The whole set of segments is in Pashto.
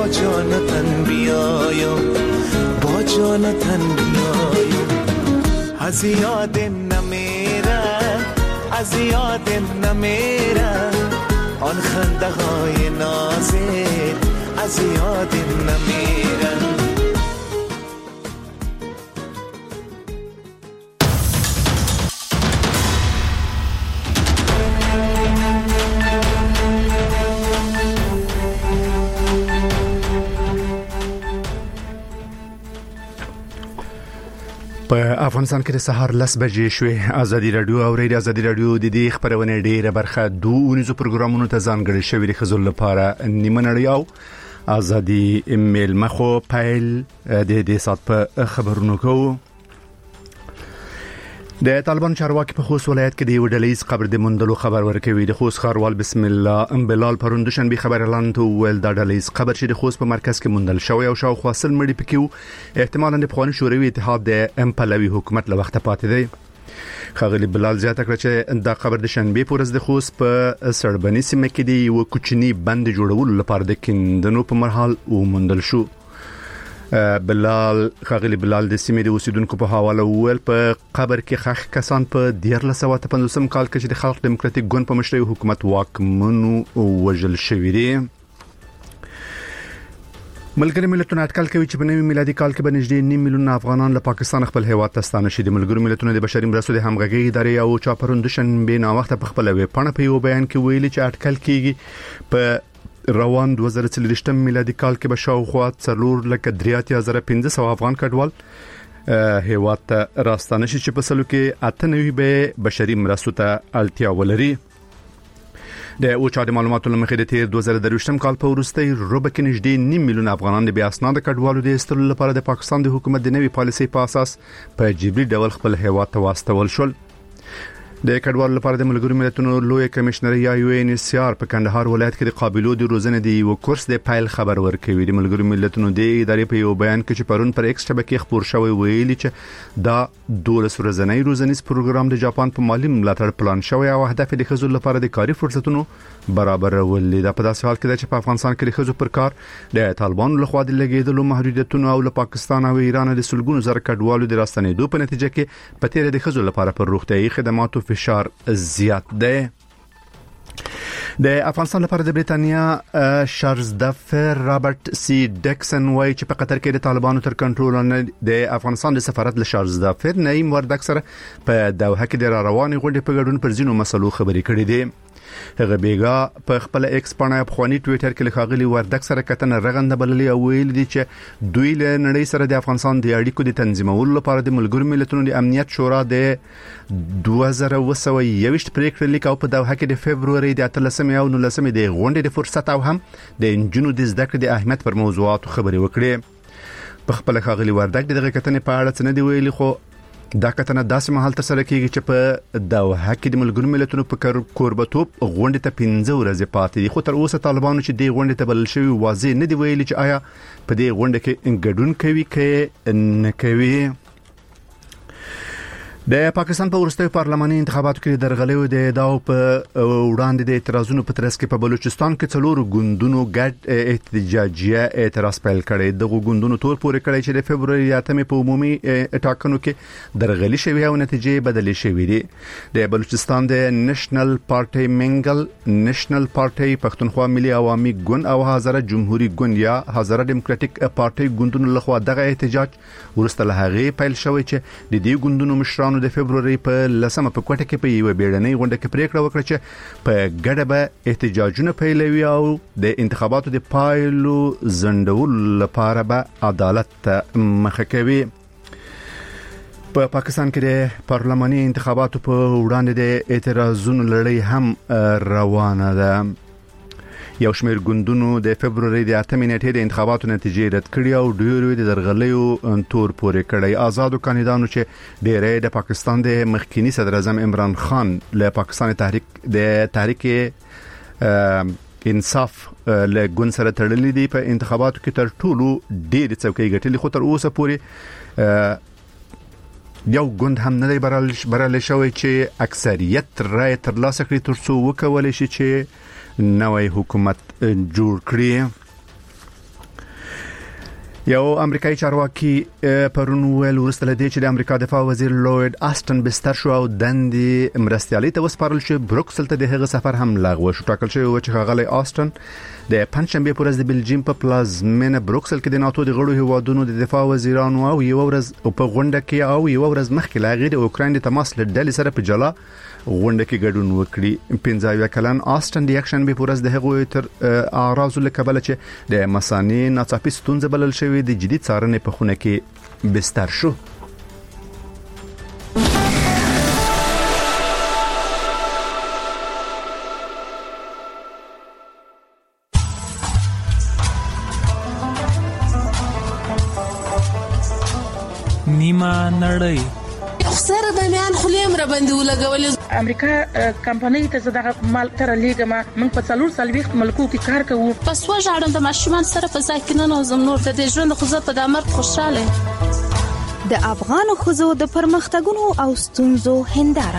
با جان و تن بیایم، با جان و تن بیایم. از یاد نمیره، از یاد نمیره آن خنده های نازت، از یاد نمیره. په افغانستان کې د سهار 10 بجې شوې. ازادي رادیو او ریډیو ازادي رادیو د دې خبرونه ډیره برخه دوه پروګرامونو ته ځانګړي شوی د خزل لپاره نیمه نړۍ او ازادي ایمیل مخو پایل د دې سات په خبرونو کوو. د طالبان چارواکي په خوست ولایت کې د یو ډلهیز قبر د موندلو خبر ورکوي. د خوست ښاروال بسم الله بلال پروندشن به خبر اعلان ته ویل د ډلهیز قبر چې د خوست په مرکز کې موندل شوی او شاوخوا سل مړي پکې وو، احتمالاً د پخواني شوروي اتحاد د امپلوي حکومت له وخته پاتې دی. خاغلی بلال زیاته کړ چې د قبر د شنبه پورز د خوست په سړبني سیمه کې دی یو کوچنی بند جوړولو لپاره د کیندنو په مرحله وموندل شو. خاغلی بلال د سیمې د اوسیدونکو په حواله ویل په قبر کې خخ کسان په 1950 کال کې د خلق دموکراتیک ګوند په مشرۍ حکومت واکمنو وژل شوی دی. ملګری ملتونه اټکل کوي چې په نوي میلادي کال کې به نږدې 2 میلیون افغانان له پاکستان خپل هیواد ته ستانه شي. د ملګری ملتونو د بشري مرستو د همغږي ادارې او چاپروندشن به نو وخت په خپل وی پڼه په یو بیان کې ویلي چې اټکل کیږي په روان 2023 میلادي کال کې به شاوخوا 4,3,500 افغان کډوال هیواد ته راستانه شي چې په سلو کې 98 به بشري مرستو ته اړتیا ولري. د اوچا د معلوماتو لمخې د تیر 2023 کال په وروستۍ روبه کې نږدې 2 میلیون افغانان د بیا اسناد کډوالو د استلو لپاره د پاکستان د حکومت د نوي پالیسۍ په اساس په جبري ډول خپل هیواد ته واستول شول. د کډوالو لپاره د ملګرو ملتونو لوی کمشنر یا یو ان ایس سی آر په کندهار ولایت کې د قابلو د روزنې د یو کورس د پایل خبر ورکوي. د ملګرو ملتونو د ادارې په یو بیان کې چې پرون پر ایکس شبکې خبر شوی ویلي چې دا 12 ورځنی روزنیز پروګرام د جاپان په مالی ملاتړ پلان شوی او هدف د خزو لپاره د کاري فرصتونو برابرول دي. په داسې حال کې چې په افغانستان کې د خزو پر کار د طالبانو لخوا د لګیدلو محدودیتونو او له پاکستان او ایران د سلګونو زر کډوالو د راستنېدو په نتیجه کې په تیر د خزو لپاره پر روغتيایي خدماتو فشار زیات دی. د افغانستان لپاره د بریتانیا شارزدافر رابرټ سی ډکسن وایي چې په قطر کې د طالبانو تر کنټرول د افغانستان د سفارت له شارزدافر نعیم وردک سره په دوحه کې د رواني غونډې په ګډون پر ځینو مسلو خبرې کړې دي. هغه بیګا په خپل ایکس باندې په خواني ټوئیټر کې لخواغلی وردک سره کتنه رغنده بللې او ویل دي چې دوی له نړۍ سره د افغانستان د اړیکو د تنظیمولو لپاره د ملګرو ملتونو د امنیت شورا د 2021 پریکړه لیک او په دوحه کې د فبرवरी د 13 او 19 د غونډې د فرصت او هم د انجونو د زده کړې د اهمیت پر موضوعاتو خبرې وکړې. په خپل خاغلی وردک دغه کتنې په اړه څه نه دی ویلي، خو دا کتنه داسې مهال تر سره کیږي چې په دوحه کې د ملګرو ملتونو په کوربتوب غونډې ته 15 ورځې پاتې دي، خو تر اوسه طالبانو چې د غونډې ته بلل شوی واضح نه دی ویلي چې آیا په دې غونډه کې ګډون کوي کې نه کوي. د پاکستان په وروستیو پارلماني انتخاباتو کې درغلیو د ادعاو په وړاندې د اعتراضونو په ترڅ کې په بلوچستان کې څلور ګوندونو ګډ احتجاجیه اعتراض پیل کړي. دغه ګوندونو تور پورې کړي چې د فبرवरी 8 په عمومي ټاکنو کې درغلي شوی او نتیجې بدلې شوې دي. د بلوچستان د نېشنل پارټي منګل، نېشنل پارټي پښتونخوا ملي عوامي ګوند او هزاره جمهوریت ګوند یا هزاره ډیموکراټیک پارټي ګوندونو لخوا دغه احتجاج ورسته له هغه پیل شوی چې د دې ګوندونو مشرانو د فبرवरी په 10 په کوټه کې په یو بیړنۍ غونډه کې پریکړه وکړه چې په ګډه به احتجاجونه پیلوي او د انتخاباتو د پایلو زندول لپاره به عدالت مخه کوي. په پاکستان کې د پارلماني انتخاباتو په وړاندې د اعتراضونو لړۍ هم روانه ده. یو شمېر ګوندونو د فبرवरी د 8 نیټې د انتخاباتو نتیجې رد کړې او ډېر د درغلیو تور پورې کړی. آزادو کاندیدانو چې ډېرې د پاکستان د مخکینی صدر اعظم عمران خان له پاکستان تحریک انصاف له ګوند سره تړلې دي په انتخاباتو کې تر ټولو ډېر څوکۍ ګټلې، خو تر اوسه پورې یو ګوند هم نه دی برابر شوی چې اکثریت رائے ترلاسه کړي ترڅو وکولای شي چې نوې حکومت جوړ کړي. یو امریکایي چارواکي پرون ویل ورسته لدی چې د امریکا دفاع وزیر لوید آستن بستر شو او دندې مرستيالي ته وسپارل شو بروکسل ته د هغه سفر هم لغوه شو ټاکل شو چې غالي آستن د پنځشنبه پر ورځ د بلجیم په پلازمینه بروکسل کې د ناتو د غړو هیوادونو د دفاع وزیرانو او یو ورځ په غونډه کې او یو ورځ مخکې لاغې د اوکرين د تماس لړل سره په جلا غونډه کې ګډون وکړي 15 کلن آستن د یک شنبه پر ورځ د هغه تر اعراض له کبل چې د مسانې ناڅاپي ستونزې بلل شوې د جدي څارنې په خونه کې بستر شو. نیمه نړۍ سره د میان خلیم را باندې ولګولې امریکا کمپنۍ ته زده مال تر لیګما من په څلور سالويخت ملکو کې کار کوو پس وژاړم د ماشومان سره په ځای کې نه نوزم نور د ژوند خو زه په دمر خوشاله د افغان خزو د پرمختګونو او ستونزو هنداره.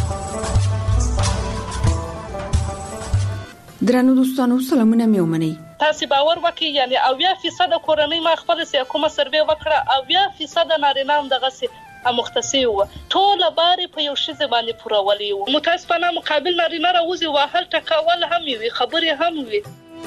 درنو دوستانو سلامونه مې ومنئ. تاسو باور وکړئ یعنی 80% کورنۍ ما خپل سي کومه سروې وکړه 80% نارینه هم دغه سي مختصي و ټول باري په یو شی باندې پورولي و متاسفانه مقابل نارینه راوځي واهل ټکاول هم وي خبرې هم وي.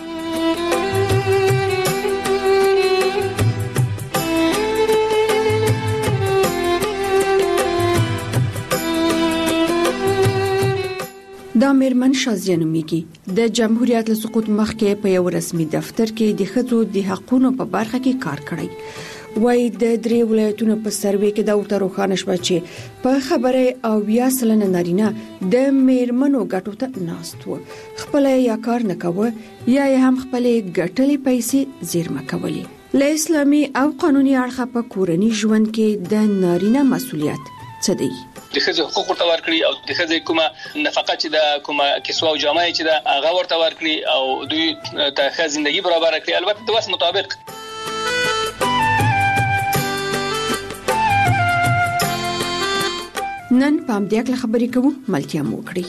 دا میرمن شازیه نومیږي د جمهوریت له سقوط مخکې په یو رسمي دفتر کې د ښځو د حقوقو په برخه کې کار کړی. وای د درې ولایتونو په سروې کې دا ورته روښانه شو چې په خبره او بیا سلنه نارینه د میرمنو ګټو ته ناست و خپل یا کار نه کوي یا هم خپل ګټلې پیسې زیرمه کوي. له اسلامي او قانوني اړخه په کورنی ژوند کې د نارینه مسولیت څه دی؟ د ښځو حقوق ورته ورکړي او د ښځې کومه نفقه چې د کومه کسوه او جامه چې د هغه ورته ورکړي او دوی ته ښه ژوندۍ برابر کړي البته د وس مطابق. نن پام دې کله خبرې کوو ملتیا مو کړی.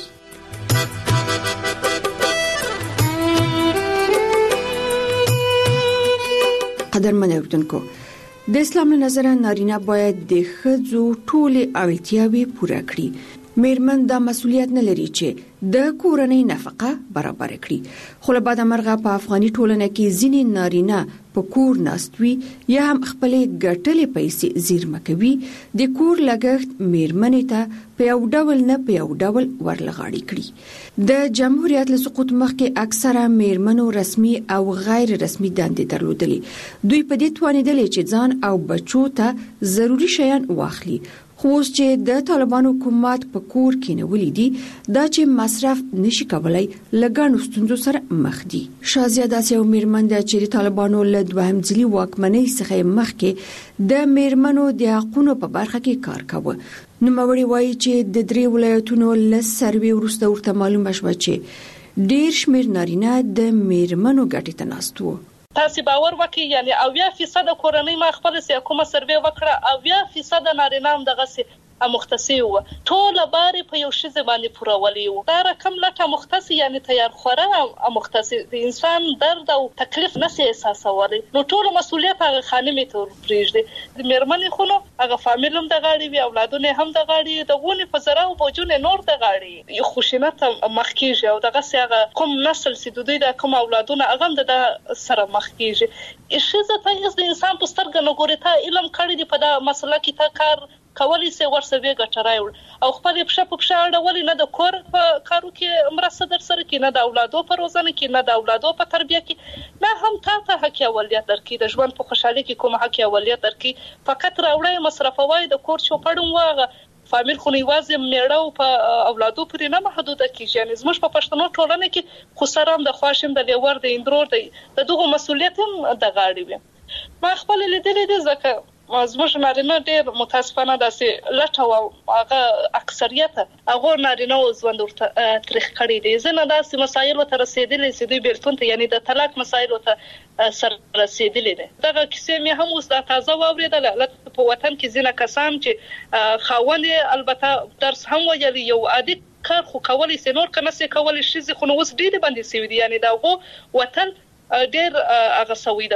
قدرمن اوردونکو د اسلام له نظره نارینه باید د ښځو ټولې اړتیاوې پوره کړي. میرمن دا مسولیت نه لري چې د کورنۍ نفقه برابر کړي خو له بعد مرغه په افغاني ټولنه کې ځینې نارینه په کور ناستوي یا هم خپلې ګټلې پیسې زیرمه کوي د کور لګښت میرمنې ته په یو ډول نه په یو ډول ورلغاړي کړي. د جمهوریت له سقوط مخکې اکثره میرمنو رسمي او غیر رسمي دندې درلودلې. دوی په دې توانیدلې چې ځان او بچو ته ضروري شیان واخلي خو اوس چې د طالبانو حکومت په کور کې نیولې دي دا چې مصرف نشي کولای لګانو ستونزو سره مخ دي. شازیه داسې یو میرمن ده چې د طالبانو له دوهم ځلي واکمنۍ څخه مخکې د میرمنو د حقوقو په برخه کې کار کاوه. نوموړي وایي چې د درې ولایتونو له سروې وروسته ورته معلومه شوه چې ډېر شمېر نارینه د میرمنو ګټې ته ناست وو. تاسو باور وکړئ یعنی 80% کورنۍ ما خپل سي کومه سروې وکړه 80% نارینه هم دغه سي مختصي و ټول باري په یو شی باندې پورولي و دا رقم لکه مختصي یعنی تیار خوره مختصي د انسان درد او تکلیف نسي احساسولي نو ټول مسولیت هغه خانمې ته پریږدي د میرمنې خونو هغه فامیلم د غاړي وي اولادونه هم د غاړي د غونې په زرا او بوجونه نور د غاړي یو خوشینت مخکیږي او دغه سیغه کوم نسل سي دوی د کوم اولادونه هغه د سره مخکیږي اشه ته د انسان په سترګه نه ګوري ته علم کړی دی په دا مسله کې ته کار کولی سي ورسوي ګټرای او خپل په اړول نه د کور په کارو کې مرسته در سره کې نه د اولادو په روزنه کې نه د اولادو په تربیه کې نه هم ته حق اولیت درکې د ژوند په خوشحالي کې کوم حق اولیت درکې فقط راوړې مصرفوي د کور چوپړم واغه فامیل خو نیوازه میړه په اولادو پرې نه محدوده کیږي یعنی زموږ په پښتنو ټولنه کې خو سرام د خواشم د لیور د اندرور د دغه مسولیت هم د غاړي وي. ما خپل لیدلې دي ځکه زموږ نارینه ډېر متاسفانه داسې لټه او هغه اکثریت هغه نارینه ژوند ورته تاریخ کړی دی ځنه داسې مسایل ته رسیدلې چې دوی بیلتون ته یعنی د طلاق مسایل ته سر رسیدلې دي. دغه کیسې مې هم اوس د تازه واوریدل په وطن کې ځینې کسان چې خاوند البته درس هم ویلي یو عادي کار خو کولی سي نور کنه سي کولی شي خو نو اوس ډېر باندې سوي دي یعنی دغه وطن ډېر هغه سوي ده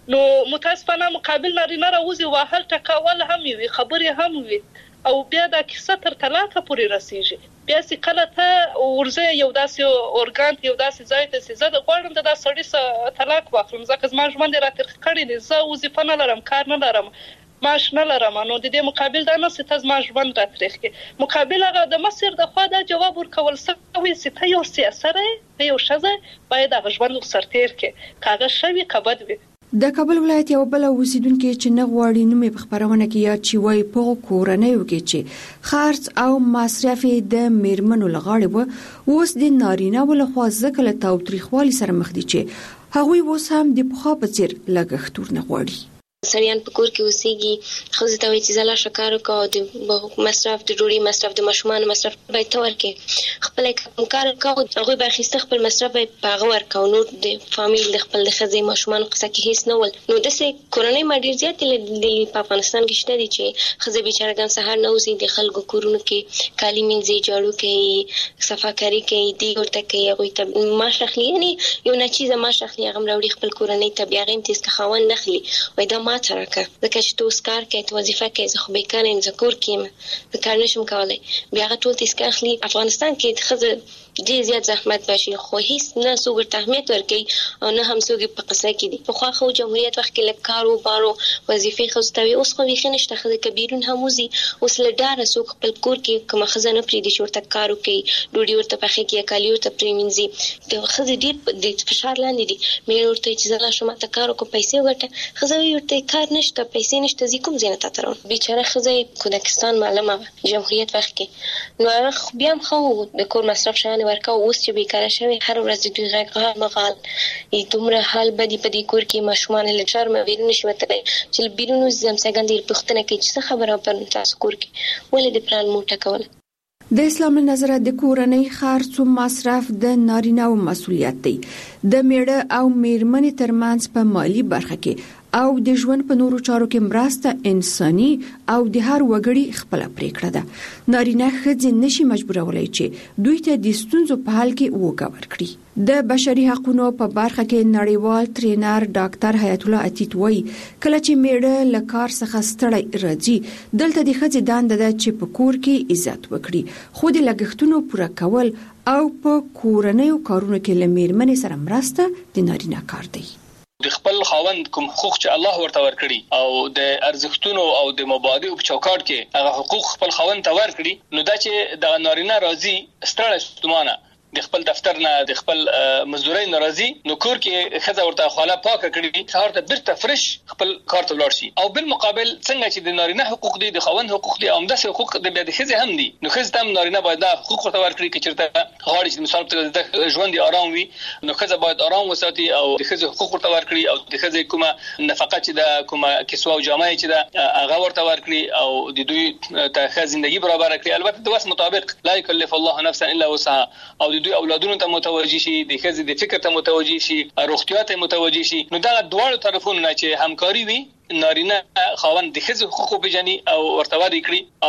نو متاسفانه مقابل نارینه راوځي وهل ټکول هم وي خبرې هم وي او بیا دا کیسه تر طلاق پورې رسیږي بیا چې کله ته ورځي یو داسې اورګان یو داسې ځای ته چې زه د غواړم د سړی طلاق واخلم ځکه زما ژوند را تر کړی دی زه وظیفه نه لرم کار نه لرم معاش نه لرم نو د دې مقابل دا نه چې زما ژوند را ترخ کې مقابل هغه د مصر د خوا دا جواب ورکول سوي چې ته یو سیاسره یو شزه باید هغه ژوند سرتیر کې کاغه شوی کبد وي د کابل ولایت یو بل اوسیدونکو چې نه غواړي نومې په خبرونه کې یا چې وای په کورنۍ کې چې خرڅ او مصرف د میرمنو لغاړي وو اوس د نارینه ول خو ځکه له تاوتریخوالي سره مخ دي چې هغوی اوس هم د پخوا په څیر لګښتور نه غواړي سړیان په کور کې اوسېږي خو زه ته وایي چې زه لا شکار وکړم د مصرف د ډوډۍ مصرف د ماشومانو مصرف باید ته ورکړې خپل کار وکړو هغوی به اخیسته خپل مصرف باید په هغه ورکړو نور د فامیل د خپل د ښځې ماشومانو قصه کې هیڅ نه ول نو داسې کورنۍ ما ډېر زیاتې لیدلي په افغانستان کې شته دي چې ښځې بیچارهګان سهار نه وځي د خلکو کورونو کې کالي مینځي جاړو کوي صفاکاري کوي دیګ ورته کوي هغوی ته معاش اخلي یعنې یو ناچیزه معاش اخلي هغه هم راوړي خپل کورنۍ ته بیا هغه هم تیز که خاوند نه اخلي وایي دا ما ته راکړه ځکه چې ته اوس کار کوې ته وظیفه کوې زه خو بیکاره یم زه کور کې یم زه کار نشم کولی بیا هغه ټول تیز که اخلي افغانستان کې د ښځه ډېر زیات زحمت باشي خو هیڅ نه څوک ورته اهمیت ورکوي او نه هم څوک په قصه کې دي پخوا خو جمهوریت وخت کې لږ کار وبارو وظیفې ښځو ته وي اوس خو بیخي نشته ښځې که بیرون هم وځي اوس له ډاره څوک خپل کور کې کومه ښځه نه پرېږدي چې ورته کار وکړي ډوډۍ ورته پخې کړي یا کالي ورته پرېمینځي د ښځې ډېر د فشار لاندې دي مېړه ورته وایي چې زه لا شم ته کار وکړم پیسې وګټه ښځه وایي ورته کار نشته پیسې نشته زه کوم ځای نه تاته راوړم بیچاره ښځه یې کودکستان معلمه وه جمهوریت وخت کې نو هغه بیا هم ښه و د کور مصرف شیان یې ورکوه اوس چې بیکاره شوی هر ورځ د دوی غږ غال مغال دومره حال بدی په دې کور کې ماشومان له شرمه بیرون نشي وتلی چې بیرون وځي همسایګان دې پوښتنه کوي چې څه خبره په تاسو کور کې ولې د پلان موټه کوله د اسلام له نظره د کورنۍ خرڅ او مصرف د نارینه او مسولیت دی د میړه او میرمنې ترمنځ په مالی برخه کې او د ژوند په نورو چارو کې مرسته انساني او د هر وګړي خپل پریکړه ده نارینه ښځې نشي مجبورولای چې دوی ته د ستونزو په حل کې وګور کړي د بشري حقوقو په برخه کې نړیوال ټرینر ډاکټر حیات الله عتیق وایي کله چې میړه له کار څخه ستړی راځي دلته د ښځې دنده ده چې په کور کې عزت وکړي خو د لګښتونو پوره کول او په کورنیو کارونو کې له میرمنې سره مرسته د نارینه کار دی د خپل خاوند کوم حقوق چې الله ورته ورکړي او د ارزښتونو او د مبادئ په چوکاټ کې هغه حقوق خپل خاوند ته ورکړي نو دا چې د نارینه راځي ستړی ستومانه د خپل دفتر نه د خپل مزدوري ناراضي نو کور کې خزه ورته خاله پاکه کړي سهار ته بیرته فرش خپل کار ته ولاړ شي او بالمقابل څنګه چې د نارینه حقوق دي د خاوند حقوق دي او د حقوق د خزه هم دي نو خزه هم نارینه باید د حقوق ورته ورکړي چې چرته غواړي چې مثال ته ژوند آرام وي نو خزه باید آرام وساتي او د خزه حقوق ورته ورکړي او د خزه کومه نفقه چې د کومه کسوه او جامه چې د هغه ورته ورکړي او د دوی ته ښه ژوندۍ برابر کړي البته د وس مطابق لا يكلف الله نفسا الا وسعها او دوی اولادونو ته متوجي شي د خزې د فکر ته متوجي شي روغتیا ته متوجي شي نو دا دواړو طرفونو نه چې همکاري وي نارینه خاوند د خزې حقوق پیژني او ورته وادي کړی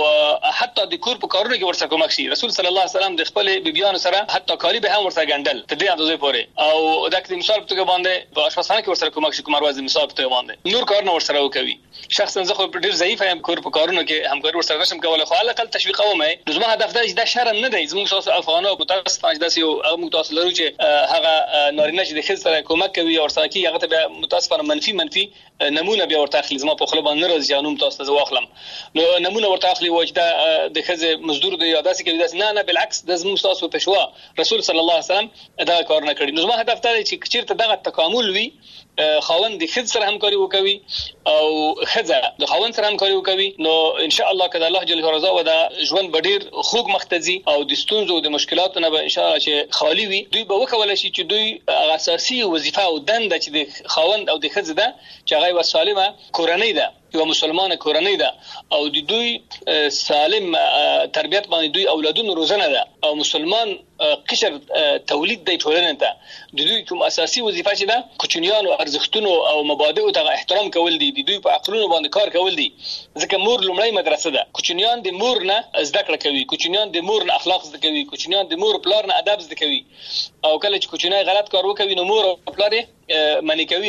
او حتی د کور په کارونو کې ورسره کومک شي رسول صلی الله علیه وسلم د خپل بیبيانو سره حتی کاری به هم ورسره ګندل ته دې اندازې پورې او دا کې مثال په توګه باندې په اشپزخانه کې ورسره کومک شي کوم ورځ مثال په توګه باندې نور کارونه ورسره وکوي شخصا زه خو ډیر ضعیف یم کور په کارونو کې همکاري ورسره نشم کولای خو علي اقل تشویقوم نو زما هدف دا چې دا شرم نه دی زموږ تاسو افغانو په تاسو باندې داسې یو موږ تاسو لرو چې هغه نارینه چې د خزې سره کومک کوي او سره کې هغه ته متاسفانه منفي نمونه بیا ورته اخلي زما په خپل باندې راځي انوم تاسو ته واخلم نو نمونه ورته اخلي وجدا د خزې مزدور دی یاداسي کوي داس نه بالعکس د زموږ تاسو پښوا رسول صلی الله علیه وسلم دا کار نه کړی نو زما هدف دا دی چې چیرته دغه تکامل وي خاوند د خزې سره همکاري وکوي او خزه د خاوند سره همکاري وکوي نو ان شاء الله کله الله جل رضا و دا ژوند بډیر خوږ مختزي او د ستونزو او د مشکلاتو نه به ان شاء الله چې خالی وي دوی به وکول شي چې دوی اساسي وظیفه او دنده چې د خاوند او د خزې ده چې هغه وسالمه کورنۍ ده یو مسلمانه کورنۍ ده او د دوی سالم تربیت باندې دوی اولادونو روزنه ده او مسلمان قشر تولید دی ټولنه ته د دوی کوم اساسي وظیفه چې ده کوچنیانو ارزښتونو او مبادئ ته احترام کول دي د دوی په عقلونو باندې کار کول دي ځکه مور لومړی مدرسه ده کوچنیان د مور نه زده کړه کوي کوچنیان د مور نه اخلاق زده کوي کوچنیان د مور پلار نه ادب زده کوي او کله چې کوچنی غلط کار وکوي نو مور او پلار منی کوي